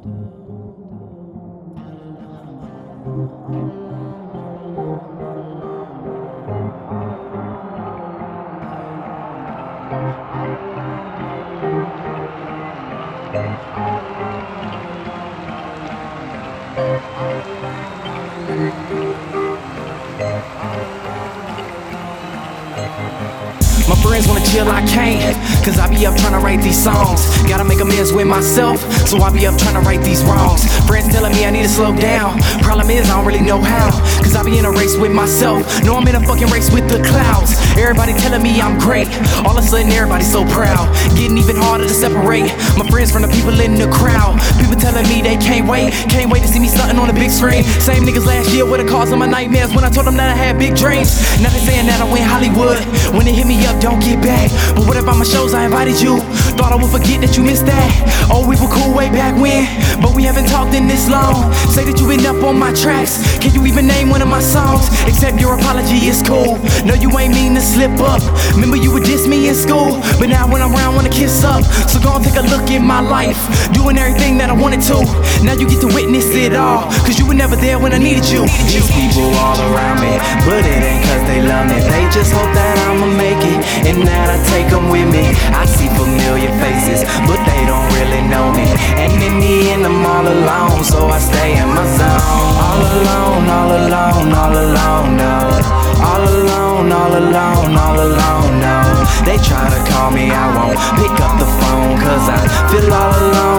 My friends wanna chill, I can't, cause I be up tryna write these songs. Gotta make amends with myself, so I be up tryna right these wrongs. Friends telling me I need to slow down. Problem is I don't really know how, cause I be in a race with myself. No, I'm in a fucking race with the clouds. Everybody telling me I'm great, all of a sudden everybody's so proud. Getting even harder to separate my friends from the people in the crowd. People telling me they can't wait to see me stunting on the big screen. Same niggas last year were the cause of my nightmares when I told them that I had big dreams. Now they saying that I went Hollywood. When they hit me up, don't get back. But what about my shows? I invited you. Thought I would forget that you missed that. Oh, we were cool way back when, but we haven't talked in this long. Say that you been up on my tracks. Can you even name one of my songs? Except your apology is cool. No, you ain't mean to slip up. Remember you would diss me in school, but now when I'm around wanna kiss up. So go and take a look at my life, doing everything that I wanted to. Now you get to witness it all, cause you were never there when I needed you. These people all around me, but it ain't cause they love me. They just hope that I'ma make it, and that I take them with me. I see familiar faces, but they don't really know me. And in the end I'm all alone, so I stay in my zone. All alone, all alone, all alone, no. All alone, all alone, all alone, no. They try to call me, I won't pick up the phone, cause I feel all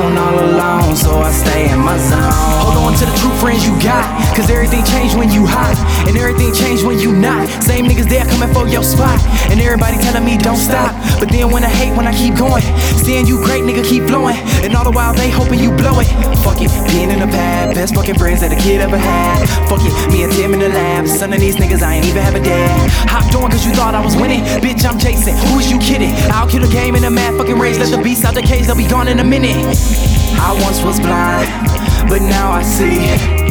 alone, so I stay in my zone. Hold on to the true friends you got, cause everything changed when you hot, and everything changed when you not. Same niggas there coming for your spot, and everybody telling me don't stop. But then when I hate when I keep going, seeing you great nigga keep flowing, and all the while they hoping you blow it. Fuck it, being in the pad, best fucking friends that a kid ever had. Fuck it, me and Tim in the lab, son of these niggas I ain't even have a dad. Hopped on cause you thought I was winning, bitch I'm Jason, who is you kidding? I'll kill the game in a mad fucking race, let the beast out the cage, they'll be gone in a minute. I once was blind, but now I see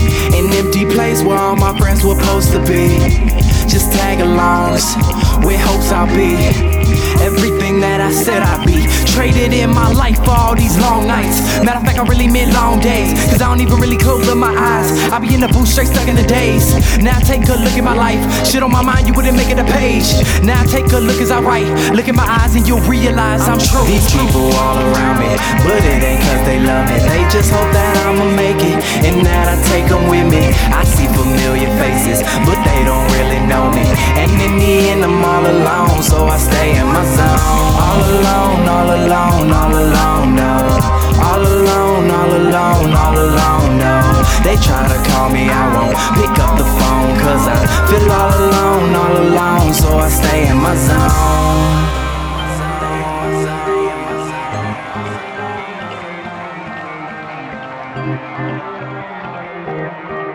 an empty place where all my friends were supposed to be. Just tag-alongs with hopes I'll be everything that I said I'd be. Traded in my life for all these long nights. Matter of fact, I really meant long days, cause I don't even really close up my eyes. I be in the booth straight stuck in the days. Now take a look at my life, shit on my mind, you wouldn't make it a page. Now take a look as I write, look in my eyes and you'll realize I'm true. These people all around me, but it ain't cause they love me. They just hope that I'ma make it, and that I take them with me. I see familiar faces, but they don't really know me. And in the end I'm all alone, so I stay in my zone. All alone, all alone, all alone, no. All alone, all alone, all alone, no. They try to call me, I won't pick up the phone, cause I feel all alone, so I stay in my zone.